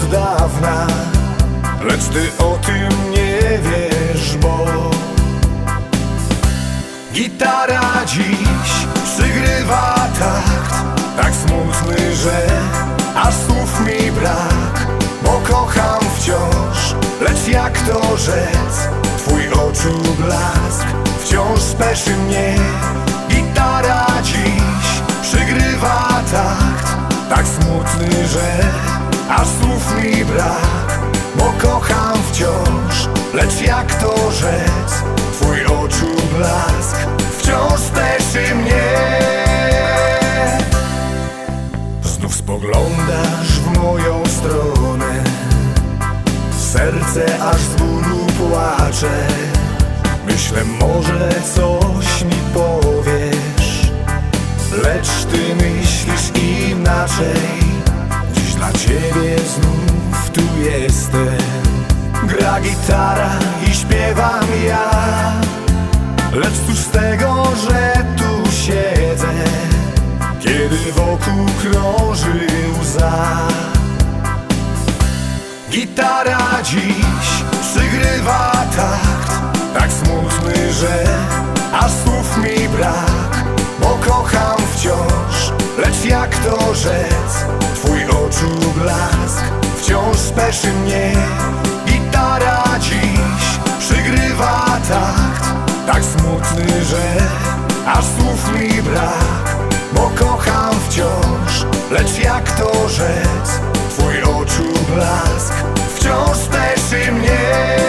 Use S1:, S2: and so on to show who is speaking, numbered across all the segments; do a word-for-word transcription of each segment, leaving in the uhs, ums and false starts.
S1: od dawna, lecz ty o tym nie wiesz, bo gitara dziś przygrywa takt, tak smutny, że aż słów mi brak. Bo kocham wciąż, lecz jak to rzec? Twój oczu blask wciąż speszy mnie. Gitara dziś przygrywa takt, tak smutny, że aż słów mi brak. Bo kocham wciąż, lecz jak to rzec? Twój oczu blask wciąż speszy mnie. Znów spoglądasz w moją stronę, serce aż z bólu płacze. Myślę, może coś mi powiesz, lecz ty myślisz inaczej. Dziś dla ciebie znów tu jestem. Gra gitara i śpiewam ja, lecz cóż z tego, że tu siedzę, kiedy wokół krąży łza. Gitara dziś przygrywa takt, tak smutny, że aż słów mi brak. Bo kocham wciąż, lecz jak to rzec? Twój oczu blask wciąż speszy mnie. Gitara dziś przygrywa takt, tak smutny, że aż słów mi brak. Bo kocham wciąż, lecz jak to rzec? Twój oczu blask wciąż speszy mnie.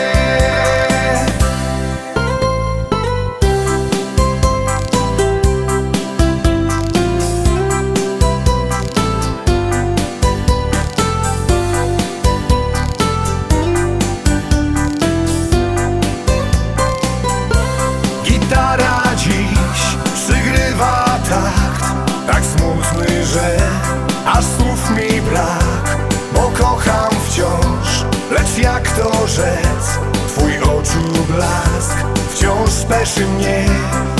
S1: Gitara dziś przygrywa takt, tak smutny, że aż słów mi brak. Bo kocham wciąż, lecz jak to rzec? Twój oczu blask wciąż speszy mnie.